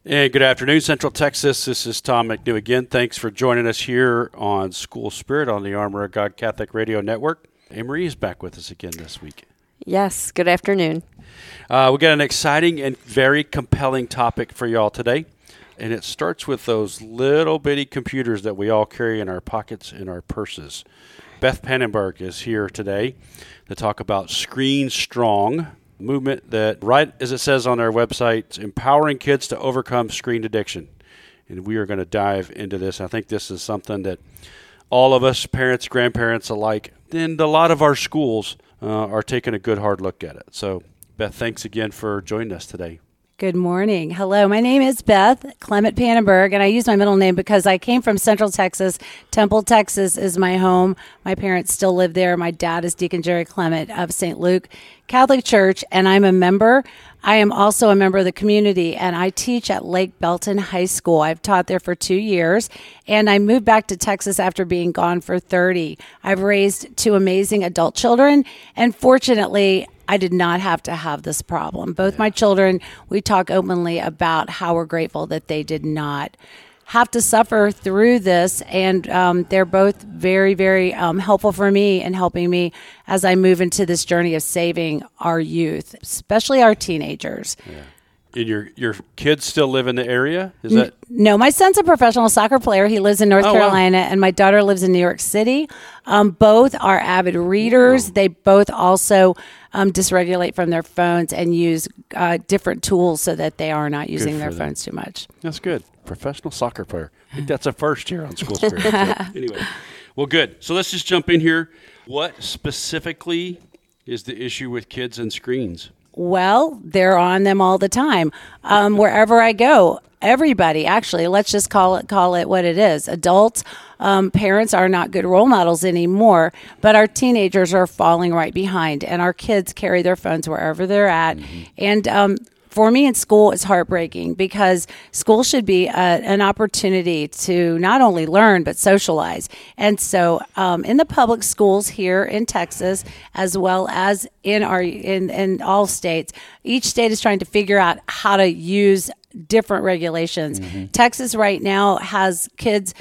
And good afternoon, Central Texas. This is Tom McNew again. Thanks for joining us here on School Spirit on the Armor of God Catholic Radio Network. Anne Marie is back with us again this week. Yes, good afternoon. We got an exciting and very compelling topic for y'all today. And it starts with those little bitty computers that we all carry in our pockets and our purses. Beth Pannenberg is here today to talk about Screen Strong, movement that, right as it says on our website, empowering kids to overcome screen addiction. And we are going to dive into this. I think this is something that all of us, parents, grandparents alike, and a lot of our schools are taking a good hard look at it. So, Beth, thanks again for joining us today. Good morning. Hello, my name is Beth Clement Pannenberg, and I use my middle name because I came from Central Texas. Temple, Texas is my home. My parents still live there. My dad is Deacon Jerry Clement of St. Luke Catholic Church, and I'm a member. I am also a member of the community, and I teach at Lake Belton High School. I've taught there for 2 years, and I moved back to Texas after being gone for 30. I've raised 2 amazing adult children, and fortunately, I did not have to have this problem. Both my children, we talk openly about how we're grateful that they did not have to suffer through this, and they're both very, very helpful for me in helping me as I move into this journey of saving our youth, especially our teenagers. Yeah. And your kids still live in the area? Is that No, my son's a professional soccer player. He lives in North Carolina, and my daughter lives in New York City. Both are avid readers. They both also dysregulate from their phones and use different tools so that they are not using their phones too much. That's good. Professional soccer player. I think that's a first here on School Spirit. So, anyway, well, good. So let's just jump in here. What specifically is the issue with kids and screens? Well, they're on them all the time. Wherever I go, everybody, actually, let's just call it what it is. Adults, parents are not good role models anymore, but our teenagers are falling right behind, and our kids carry their phones wherever they're at. Mm-hmm. And for me in school, it's heartbreaking because school should be an opportunity to not only learn, but socialize. And so in the public schools here in Texas, as well as in all states, each state is trying to figure out how to use different regulations. Mm-hmm. Texas right now has kids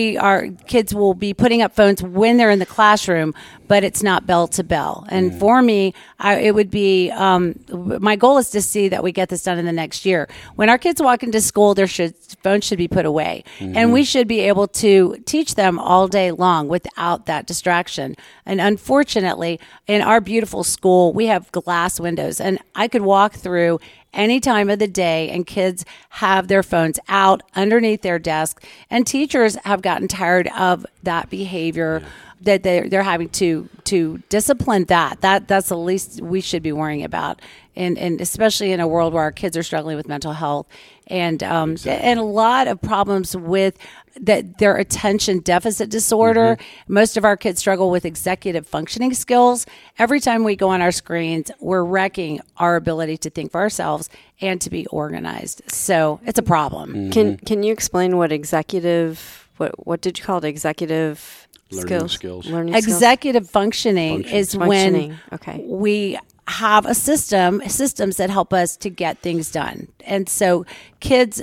will be putting up phones when they're in the classroom, but it's not bell to bell. And for me, it would be, my goal is to see that we get this done in the next year. When our kids walk into school, phones should be put away. Mm-hmm. And we should be able to teach them all day long without that distraction. And unfortunately, in our beautiful school, we have glass windows, and I could walk through any time of the day and kids have their phones out underneath their desk, and teachers have gotten tired of that behavior. That they're having to discipline that's the least we should be worrying about, and especially in a world where our kids are struggling with mental health and and a lot of problems with their attention deficit disorder. Mm-hmm. Most of our kids struggle with executive functioning skills. Every time we go on our screens, we're wrecking our ability to think for ourselves and to be organized. So it's a problem. Mm-hmm. Can you explain what executive? What did you call it? Executive learning skills. Executive functioning is when we have systems that help us to get things done. And so kids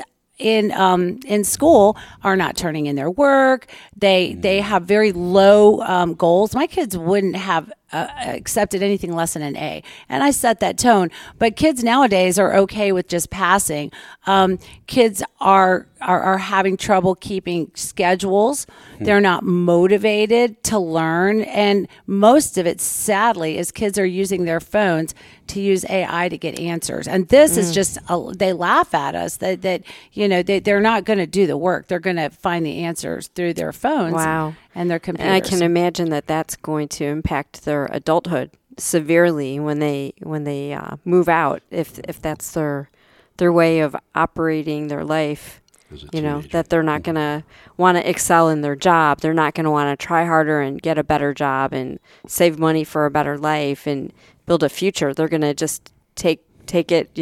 in school are not turning in their work. They have very low goals. My kids wouldn't have accepted anything less than an A, and I set that tone. But kids nowadays are okay with just passing. Kids are having trouble keeping schedules. They're not motivated to learn, and most of it, sadly, is kids are using their phones to use AI to get answers. And this is just they laugh at us that they're not going to do the work. They're going to find the answers through their phones. Wow. And their computers. And I can imagine that that's going to impact their adulthood severely when they move out. If that's their way of operating their life, that they're not going to want to excel in their job. They're not going to want to try harder and get a better job and save money for a better life and build a future. They're going to just take it,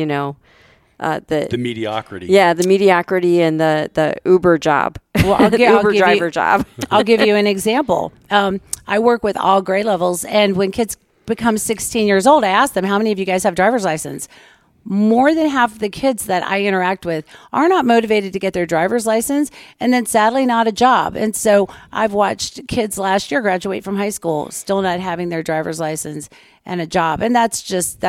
the mediocrity. Yeah, the mediocrity and the Uber job. Well, the Uber driver job. I'll give you an example. I work with all grade levels, and when kids become 16 years old, I ask them, how many of you guys have driver's license? more than half of the kids that I interact with are not motivated to get their driver's license, and then sadly not a job. And so I've watched kids last year graduate from high school still not having their driver's license and a job. And that's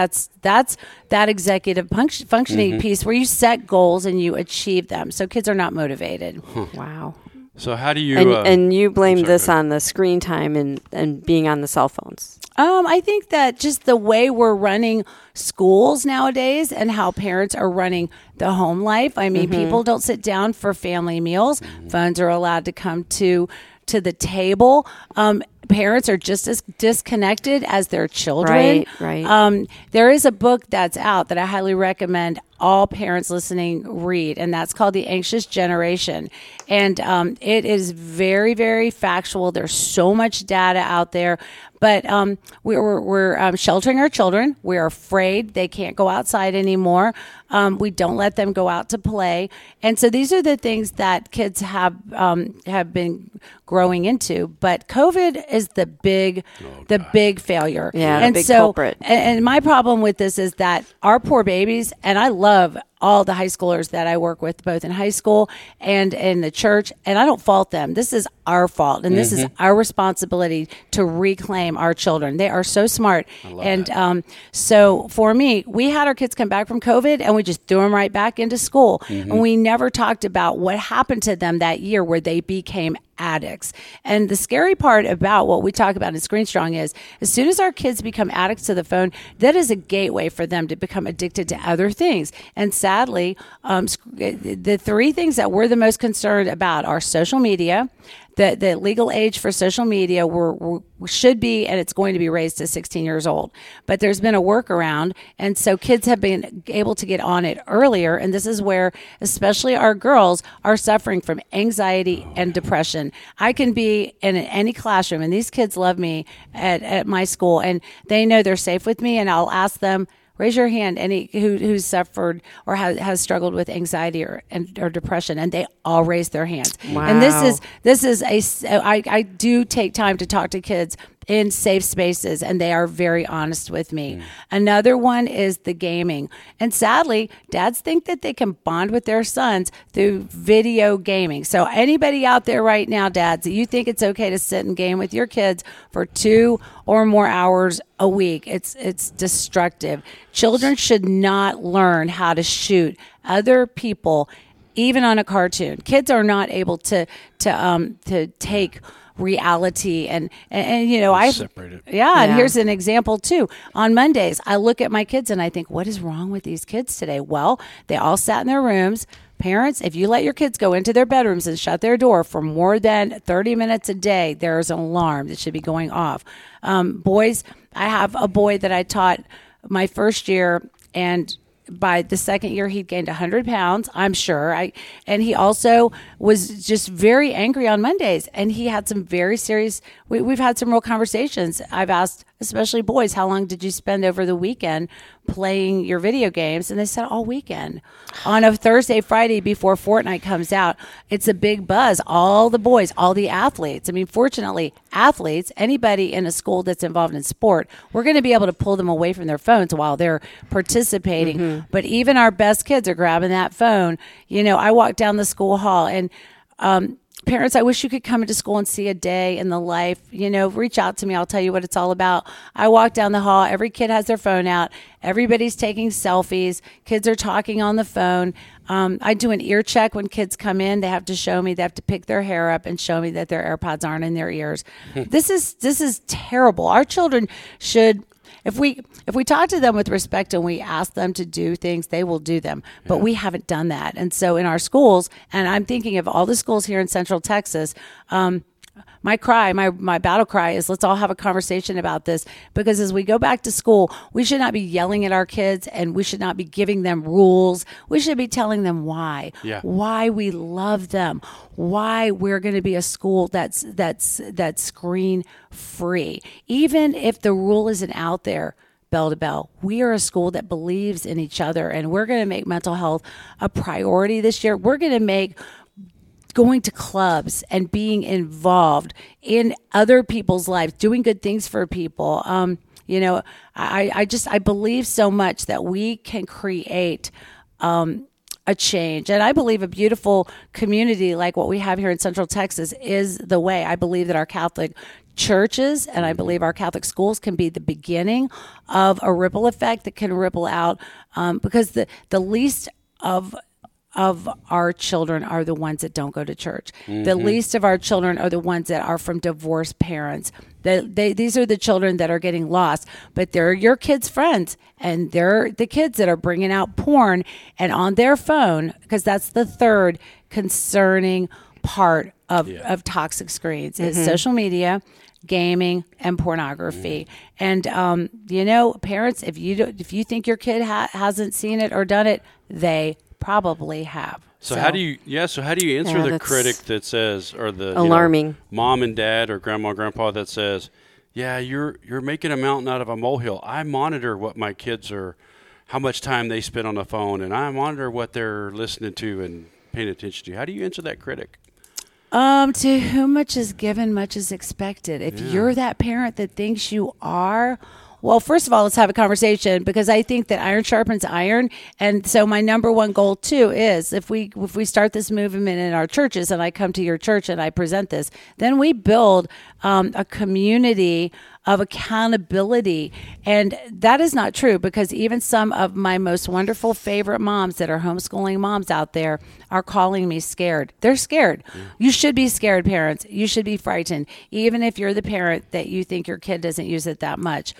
that executive functioning piece where you set goals and you achieve them. So kids are not motivated. Wow. So how do you... And you blame this on the screen time and being on the cell phones. I think that just the way we're running schools nowadays and how parents are running the home life. I mean, people don't sit down for family meals. Phones are allowed to come to the table. Parents are just as disconnected as their children. Right. There is a book that's out that I highly recommend all parents listening read, and that's called The Anxious Generation. And it is very, very factual. There's so much data out there. But we're sheltering our children. We're afraid they can't go outside anymore. We don't let them go out to play. And so these are the things that kids have been growing into. But COVID is the big failure. Yeah, and the big so, culprit. And my problem with this is that our poor babies, and I love all the high schoolers that I work with, both in high school and in the church, and I don't fault them. This is our fault, and this is our responsibility to reclaim our children. They are so smart. And so for me, we had our kids come back from COVID, and we just threw them right back into school. And we never talked about what happened to them that year where they became addicts. And the scary part about what we talk about in Screen Strong is as soon as our kids become addicts to the phone, that is a gateway for them to become addicted to other things. And sadly, the three things that we're the most concerned about are social media. The legal age for social media should be, and it's going to be raised to 16 years old. But there's been a workaround, and so kids have been able to get on it earlier. And this is where, especially our girls, are suffering from anxiety and depression. I can be in any classroom, and these kids love me at my school, and they know they're safe with me, and I'll ask them, raise your hand, any who's suffered or has struggled with anxiety or depression, and they all raise their hands. Wow. And this is I do take time to talk to kids in safe spaces, and they are very honest with me. Another one is the gaming. And sadly, dads think that they can bond with their sons through video gaming. So anybody out there right now, dads, you think it's okay to sit and game with your kids for 2 or more hours a week, it's destructive. Children should not learn how to shoot other people, even on a cartoon. Kids are not able to take reality and you know, I separate it. And here's an example too. On Mondays, I look at my kids and I think, what is wrong with these kids today? Well, they all sat in their rooms. Parents, if you let your kids go into their bedrooms and shut their door for more than 30 minutes a day, there's an alarm that should be going off. Boys, I have a boy that I taught my first year, and by the second year, he'd gained 100 pounds, I'm sure. And he also was just very angry on Mondays. And he had some very serious, we've had some real conversations. I've asked, especially boys, how long did you spend over the weekend playing your video games? And they said all weekend. On a Thursday, Friday before Fortnite comes out, it's a big buzz. All the boys, all the athletes. I mean, fortunately, athletes, anybody in a school that's involved in sport, we're going to be able to pull them away from their phones while they're participating. But even our best kids are grabbing that phone. You know, I walk down the school hall and parents, I wish you could come into school and see a day in the life. You know, reach out to me. I'll tell you what it's all about. I walk down the hall. Every kid has their phone out. Everybody's taking selfies. Kids are talking on the phone. I do an ear check when kids come in. They have to show me. They have to pick their hair up and show me that their AirPods aren't in their ears. This is terrible. Our children should... If we talk to them with respect and we ask them to do things, they will do them. But we haven't done that. And so in our schools, and I'm thinking of all the schools here in Central Texas, my battle cry is let's all have a conversation about this, because as we go back to school, we should not be yelling at our kids and we should not be giving them rules. We should be telling them why we love them, why we're going to be a school that's screen free. Even if the rule isn't out there, bell to bell, we are a school that believes in each other, and we're going to make mental health a priority this year. We're going to make going to clubs and being involved in other people's lives, doing good things for people. I believe so much that we can create a change. And I believe a beautiful community like what we have here in Central Texas is the way. I believe that our Catholic churches and I believe our Catholic schools can be the beginning of a ripple effect that can ripple out, because the least of our children are the ones that don't go to church. The least of our children are the ones that are from divorced parents. These are the children that are getting lost, but they're your kids' friends, and they're the kids that are bringing out porn and on their phone, because that's the third concerning part of toxic screens is social media, gaming, and pornography. And parents, if you think your kid hasn't seen it or done it, they probably have. So how do you answer the critic that says, or the alarming mom and dad or grandma, grandpa that says, yeah, you're making a mountain out of a molehill. I monitor what my kids are, how much time they spend on the phone, and I monitor what they're listening to and paying attention to. How do you answer that critic? To whom much is given, much is expected. If you're that parent that thinks you are, well, first of all, let's have a conversation, because I think that iron sharpens iron. And so my number one goal too is if we start this movement in our churches, and I come to your church and I present this, then we build a community of accountability. And that is not true, because even some of my most wonderful favorite moms that are homeschooling moms out there are calling me scared. They're scared. You should be scared, parents. You should be frightened, even if you're the parent that you think your kid doesn't use it that much.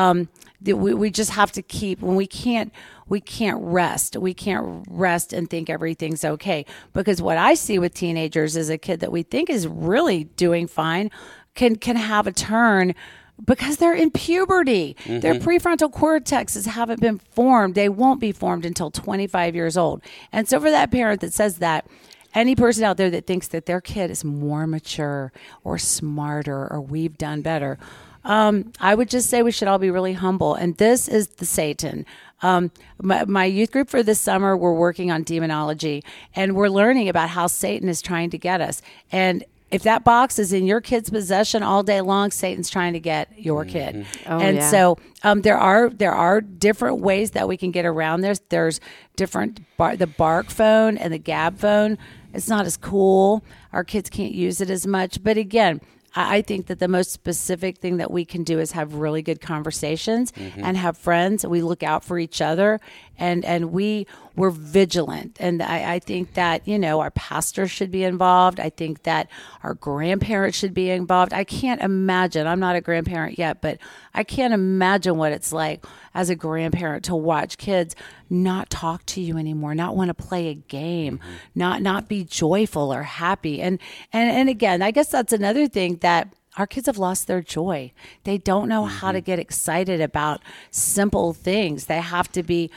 We just have to keep, when we can't rest. We can't rest and think everything's okay. Because what I see with teenagers is a kid that we think is really doing fine can have a turn because they're in puberty. Their prefrontal cortexes haven't been formed. They won't be formed until 25 years old. And so for that parent that says that, any person out there that thinks that their kid is more mature or smarter or we've done better, I would just say we should all be really humble. And this is the Satan. My youth group for this summer, we're working on demonology, and we're learning about how Satan is trying to get us. And if that box is in your kid's possession all day long, Satan's trying to get your kid. So there are different ways that we can get around this. There's different, the Bark phone and the Gab phone. It's not as cool. Our kids can't use it as much. But again, I think that the most specific thing that we can do is have really good conversations and have friends. We look out for each other, and we're vigilant. And I think that, our pastors should be involved. I think that our grandparents should be involved. I can't imagine, I'm not a grandparent yet, but I can't imagine what it's like as a grandparent to watch kids not talk to you anymore, not want to play a game, not be joyful or happy. And again, I guess that's another thing, that our kids have lost their joy. They don't know how to get excited about simple things. They have to be,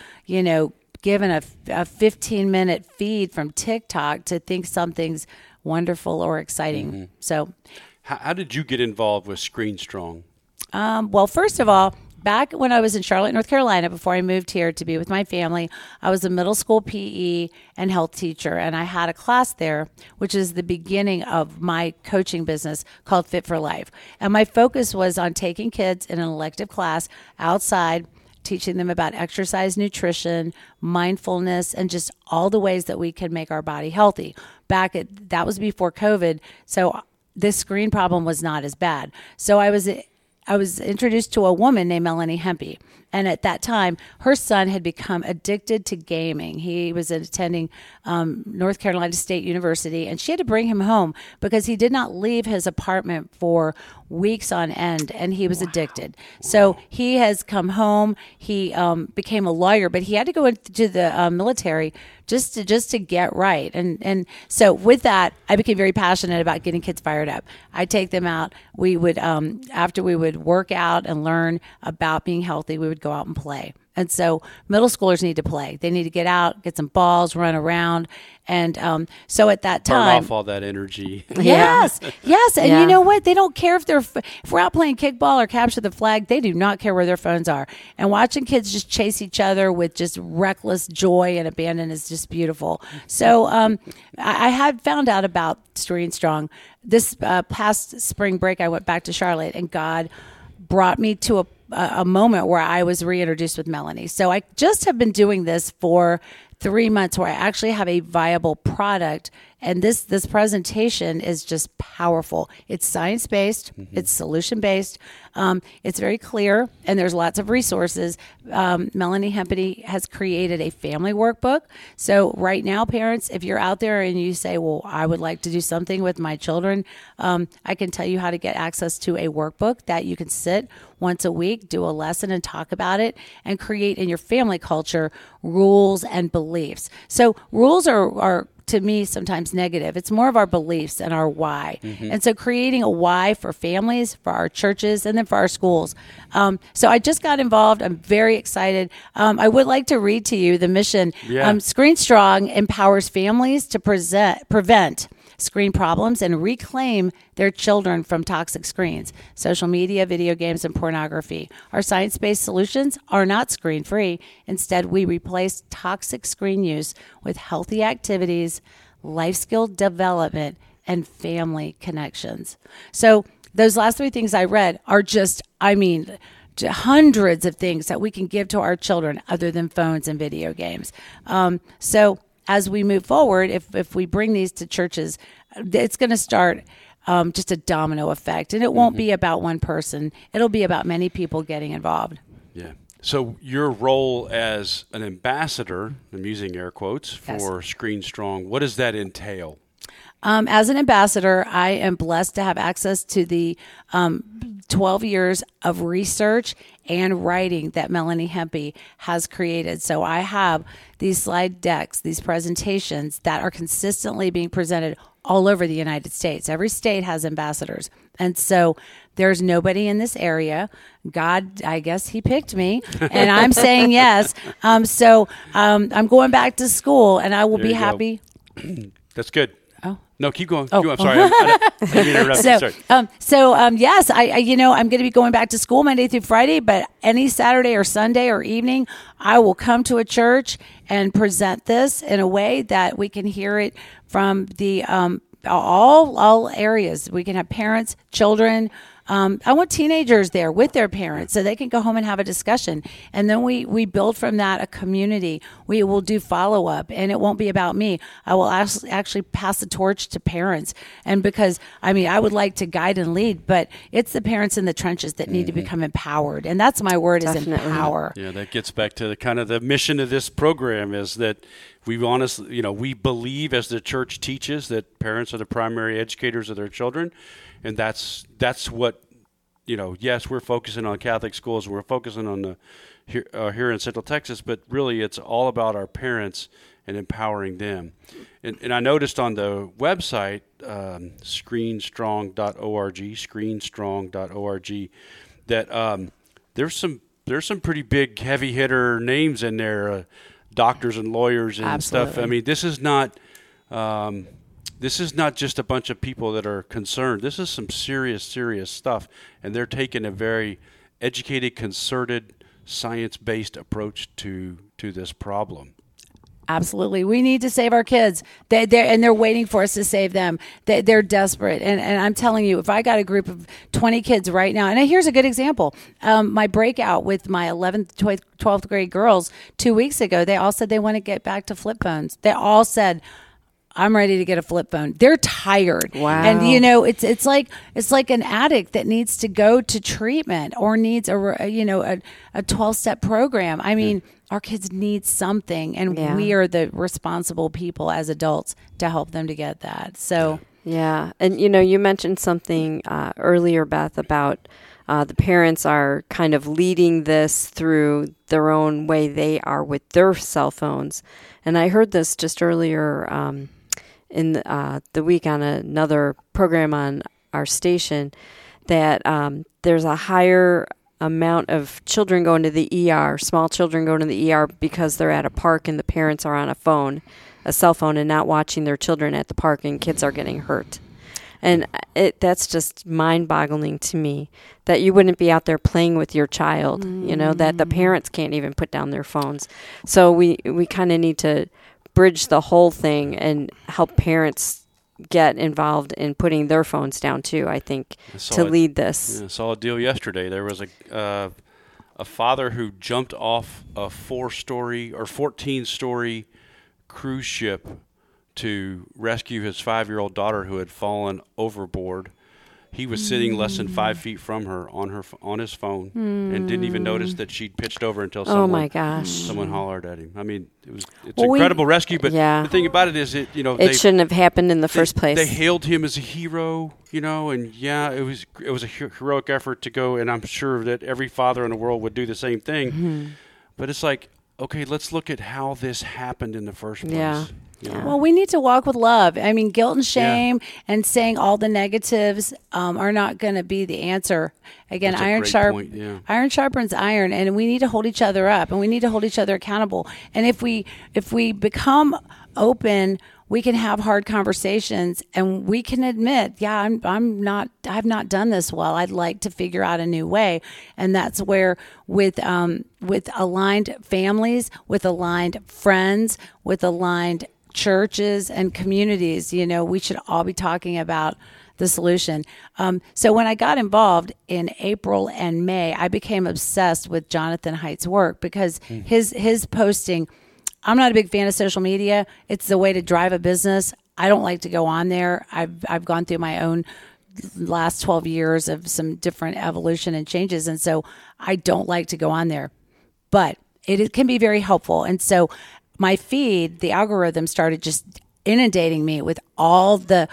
given a 15-minute feed from TikTok to think something's wonderful or exciting. So how did you get involved with Screen Strong? Well, first of all, back when I was in Charlotte, North Carolina, before I moved here to be with my family, I was a middle school PE and health teacher, and I had a class there, which is the beginning of my coaching business, called Fit for Life. And my focus was on taking kids in an elective class outside, teaching them about exercise, nutrition, mindfulness, and just all the ways that we can make our body healthy. That was before COVID, so this screen problem was not as bad. So I was introduced to a woman named Melanie Hempy. And at that time, her son had become addicted to gaming. He was attending North Carolina State University, and she had to bring him home because he did not leave his apartment for weeks on end, and he was addicted. So he has come home. He became a lawyer, but he had to go into the military just to get right. And so with that, I became very passionate about getting kids fired up. I'd take them out. We would, after we would work out and learn about being healthy, we would go out and play. And so middle schoolers need to play. They need to get out, get some balls, run around. And so at that time, burn off all that energy. Yes. And you know what? They don't care if we're out playing kickball or capture the flag. They do not care where their phones are. And watching kids just chase each other with just reckless joy and abandon is just beautiful. So I had found out about Screen Strong. This past spring break, I went back to Charlotte, and God brought me to a moment where I was reintroduced with Melanie. So I just have been doing this for 3 months where I actually have a viable product. And this presentation is just powerful. It's science-based. It's solution-based. It's very clear, and there's lots of resources. Melanie Hempany has created a family workbook. So right now, parents, if you're out there and you say, well, I would like to do something with my children, I can tell you how to get access to a workbook that you can sit once a week, do a lesson and talk about it, and create in your family culture rules and beliefs. So rules are to me sometimes negative. It's more of our beliefs and our why. And so creating a why for families, for our churches, and then for our schools. So I just got involved. I'm very excited. I would like to read to you the mission. Screen Strong empowers families to prevent screen problems and reclaim their children from toxic screens, social media, video games, and pornography. Our science-based solutions are not screen-free. Instead, we replace toxic screen use with healthy activities, life skill development, and family connections. So those last 3 things I read are just, hundreds of things that we can give to our children other than phones and video games. So as we move forward, if we bring these to churches, it's going to start just a domino effect. And it won't be about one person. It'll be about many people getting involved. Yeah. So your role as an ambassador, I'm using air quotes, for Screen Strong, what does that entail? As an ambassador, I am blessed to have access to the 12 years of research and writing that Melanie Hempany has created. So I have these slide decks, these presentations that are consistently being presented all over the United States. Every state has ambassadors. And so there's nobody in this area. God, I guess he picked me, and I'm saying yes. So I'm going back to school, and I will be happy. That's good. Oh. No, keep going. I'm sorry. I didn't mean to interrupt you. Sorry. Yes, I'm going to be going back to school Monday through Friday, but any Saturday or Sunday or evening, I will come to a church and present this in a way that we can hear it from the all areas. We can have parents, children. I want teenagers there with their parents so they can go home and have a discussion. And then we build from that a community. We will do follow-up, and it won't be about me. I will actually pass the torch to parents. And because, I would like to guide and lead, but it's the parents in the trenches that need to become empowered. And that's my word, is empower. Yeah, that gets back to the mission of this program is that we believe, as the church teaches, that parents are the primary educators of their children. And that's what, yes, we're focusing on Catholic schools. We're focusing on here in Central Texas, but really it's all about our parents and empowering them. And I noticed on the website, screenstrong.org, that there's some pretty big heavy hitter names in there, doctors and lawyers and stuff. This is not just a bunch of people that are concerned. This is some serious stuff, and they're taking a very educated, concerted, science-based approach to this problem. Absolutely. We need to save our kids. They're waiting for us to save them. They're desperate. And I'm telling you, if I got a group of 20 kids right now, and here's a good example. My breakout with my 11th, 12th grade girls 2 weeks ago, they all said they want to get back to flip phones. They all said, I'm ready to get a flip phone. They're tired. Wow. And it's like an addict that needs to go to treatment or needs a 12-step program. Our kids need something, and we are the responsible people as adults to help them to get that. So yeah. And you mentioned something earlier, Beth, about the parents are kind of leading this through their own way they are with their cell phones. And I heard this just earlier in the week on another program on our station, that there's a higher amount of children going to the ER, small children going to the ER because they're at a park and the parents are on a cell phone and not watching their children at the park, and kids are getting hurt. And that's just mind-boggling to me, that you wouldn't be out there playing with your child, that the parents can't even put down their phones. So we kind of need to bridge the whole thing and help parents get involved in putting their phones down too, I think, to lead this. I saw a deal yesterday. There was a father who jumped off a 4-story or 14-story cruise ship to rescue his 5-year-old daughter who had fallen overboard. He was sitting less than 5 feet from her on his phone and didn't even notice that she'd pitched over until someone hollered at him. I mean, it's an incredible rescue, but the thing about it is, it shouldn't have happened in the first place. They hailed him as a hero, and it was a heroic effort to go, and I'm sure that every father in the world would do the same thing. Mm-hmm. But it's like, okay, let's look at how this happened in the first place. Yeah. Well, we need to walk with love. I mean, guilt and shame and saying all the negatives are not going to be the answer. Again, iron sharpens iron, and we need to hold each other up, and we need to hold each other accountable. And if we become open, we can have hard conversations, and we can admit, I've not done this well. I'd like to figure out a new way. And that's where with aligned families, with aligned friends, with aligned churches and communities, we should all be talking about the solution. So when I got involved in April and May, I became obsessed with Jonathan Haidt's work because his posting, I'm not a big fan of social media. It's the way to drive a business. I don't like to go on there. I've gone through my own last 12 years of some different evolution and changes. And so I don't like to go on there, but it can be very helpful. And so my feed, the algorithm started just inundating me with all the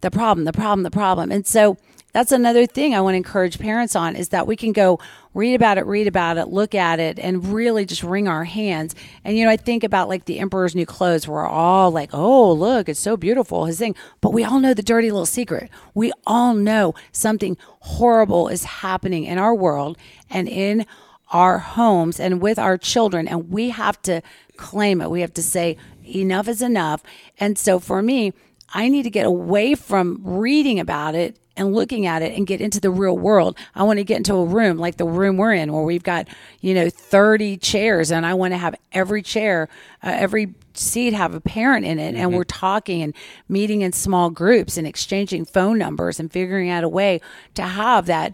problem. And so that's another thing I want to encourage parents on is that we can go read about it, look at it, and really just wring our hands. And, I think about like the Emperor's New Clothes. We're all like, oh, look, it's so beautiful, his thing. But we all know the dirty little secret. We all know something horrible is happening in our world and in our homes and with our children. And we have to claim it. We have to say enough is enough. And so for me, I need to get away from reading about it and looking at it and get into the real world. I want to get into a room like the room we're in where we've got, 30 chairs, and I want to have every chair, every seat have a parent in it. Mm-hmm. And we're talking and meeting in small groups and exchanging phone numbers and figuring out a way to have that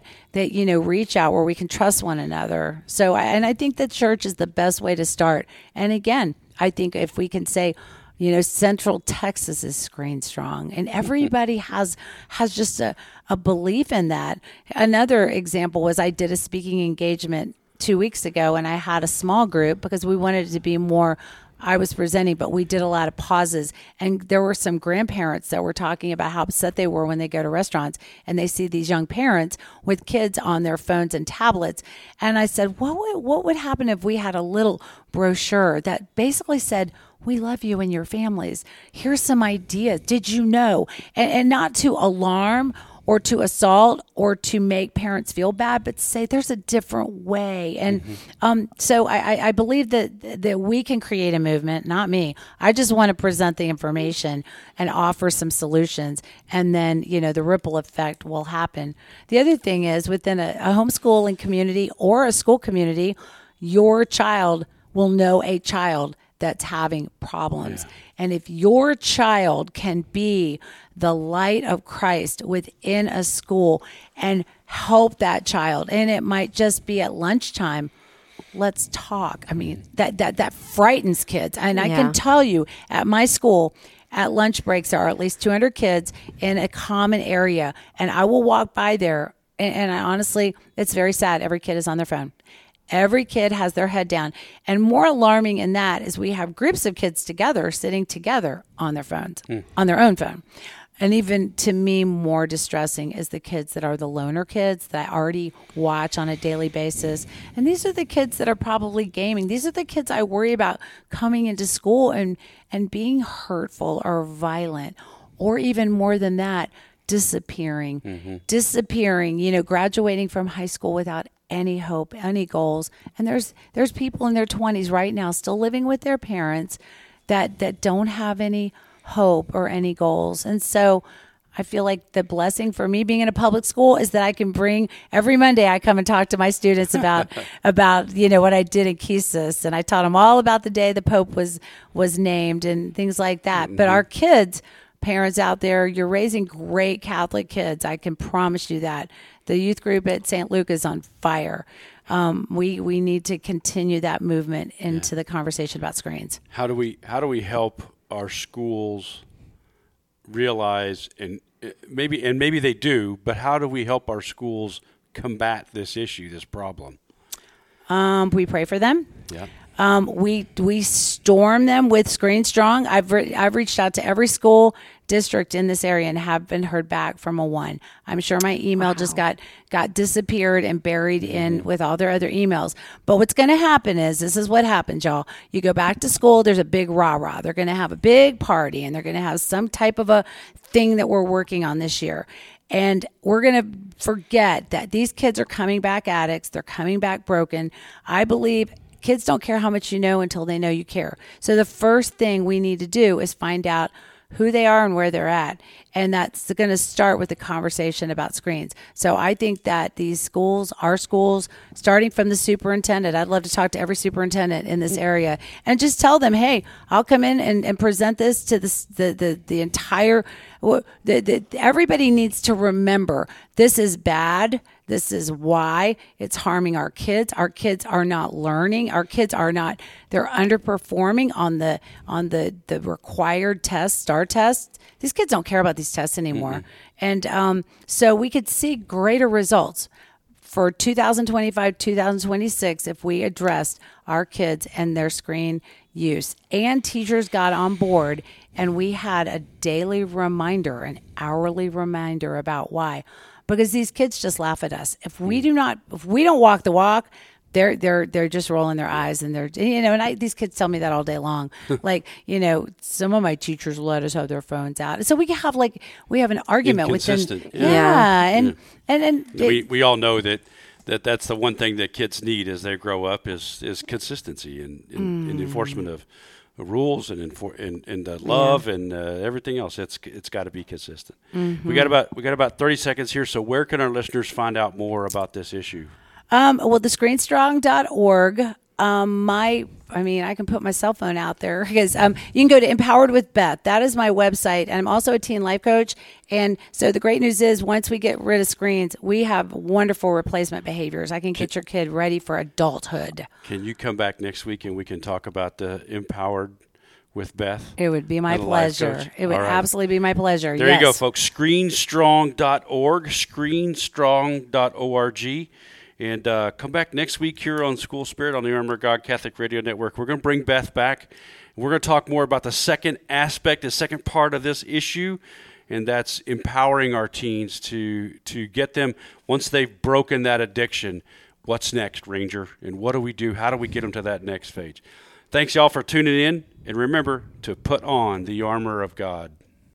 reach out where we can trust one another. So, I think that church is the best way to start. And again, I think if we can say, Central Texas is screen strong, and everybody has just a belief in that. Another example was I did a speaking engagement 2 weeks ago, and I had a small group because we wanted it to be more. I was presenting, but we did a lot of pauses, and there were some grandparents that were talking about how upset they were when they go to restaurants and they see these young parents with kids on their phones and tablets. And I said, what would happen if we had a little brochure that basically said, we love you and your families. Here's some ideas. Did you know? And not to alarm or to assault or to make parents feel bad, but to say there's a different way. And so I believe that we can create a movement, not me. I just want to present the information and offer some solutions. And then, the ripple effect will happen. The other thing is within a homeschooling community or a school community, your child will know a child that's having problems. Yeah. And if your child can be the light of Christ within a school and help that child, and it might just be at lunchtime, let's talk. I mean, that frightens kids. And I can tell you at my school, at lunch breaks, there are at least 200 kids in a common area. And I will walk by there. And I honestly, it's very sad. Every kid is on their phone. Every kid has their head down. And more alarming in that is we have groups of kids together, sitting together on their phones, on their own phone. And even to me, more distressing is the kids that are the loner kids that I already watch on a daily basis. And these are the kids that are probably gaming. These are the kids I worry about coming into school and being hurtful or violent, or even more than that, disappearing, graduating from high school without any hope, any goals. And there's people in their 20s right now still living with their parents that don't have any hope or any goals. And so I feel like the blessing for me being in a public school is that I can bring every Monday I come and talk to my students about what I did in Kesis, and I taught them all about the day the Pope was named and things like that. Mm-hmm. But our kids, parents out there, you're raising great Catholic kids. I can promise you that. The youth group at St. Luke is on fire. we need to continue that movement into the conversation about screens. How do we help our schools realize, and maybe they do, but how do we help our schools combat this issue, this problem? We pray for them. Yeah. We storm them with Screen Strong. I've reached out to every school district in this area and have been heard back from a one. I'm sure my email just got disappeared and buried in with all their other emails. But what's going to happen is, this is what happens, y'all. You go back to school, there's a big rah-rah. They're going to have a big party, and they're going to have some type of a thing that we're working on this year. And we're going to forget that these kids are coming back addicts. They're coming back broken. I believe kids don't care how much you know until they know you care. So the first thing we need to do is find out who they are and where they're at. And that's going to start with the conversation about screens. So I think that these schools, our schools, starting from the superintendent, I'd love to talk to every superintendent in this area and just tell them, hey, I'll come in and present this to the entire, everybody needs to remember this is bad. This is why it's harming our kids. Our kids are not learning. Our kids are not, they're underperforming on the required tests, STAR tests. These kids don't care about these tests anymore. Mm-hmm. And so we could see greater results for 2025, 2026 if we addressed our kids and their screen use. And teachers got on board and we had a daily reminder, an hourly reminder about why. Because these kids just laugh at us. If we don't walk the walk, they're just rolling their eyes, and they're, and these kids tell me that all day long. Like, some of my teachers let us have their phones out. And so we have an argument with them. And we all know that's the one thing that kids need as they grow up is consistency and enforcement of rules and the love and everything else. It's got to be consistent. Mm-hmm. We got about 30 seconds here. So where can our listeners find out more about this issue? Well, the screenstrong.org. I can put my cell phone out there because you can go to Empowered with Beth. That is my website. And I'm also a teen life coach. And so the great news is once we get rid of screens, we have wonderful replacement behaviors. I can get your kid ready for adulthood. Can you come back next week and we can talk about the Empowered with Beth? It would be my pleasure. It would absolutely be my pleasure. There you go, folks. Screenstrong.org, screenstrong.org. And come back next week here on School Spirit on the Armor of God Catholic Radio Network. We're going to bring Beth back. We're going to talk more about the second aspect, the second part of this issue, and that's empowering our teens to get them, once they've broken that addiction, what's next, Ranger? And what do we do? How do we get them to that next phase? Thanks, y'all, for tuning in. And remember to put on the armor of God.